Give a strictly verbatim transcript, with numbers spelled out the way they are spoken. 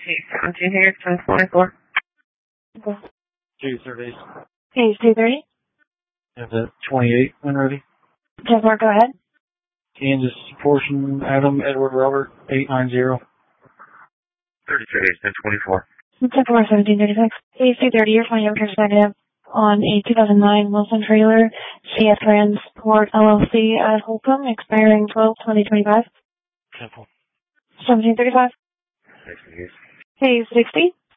seventeen here, ten twenty-four. Okay. Two surveys. Page two thirty. Have that twenty-eight when ready. ten four, go ahead. Kansas portion, Adam, Edward, Robert, eight nine zero. thirty-three, ten twenty-four. ten four, seventeen thirty-six. Page two thirty, you're finding your negative on a two thousand nine Wilson trailer, C F Transport L L C at Holcomb, expiring twelve twenty twenty-five. Simple. seventeen thirty-five. Thanks, please. Page sixty.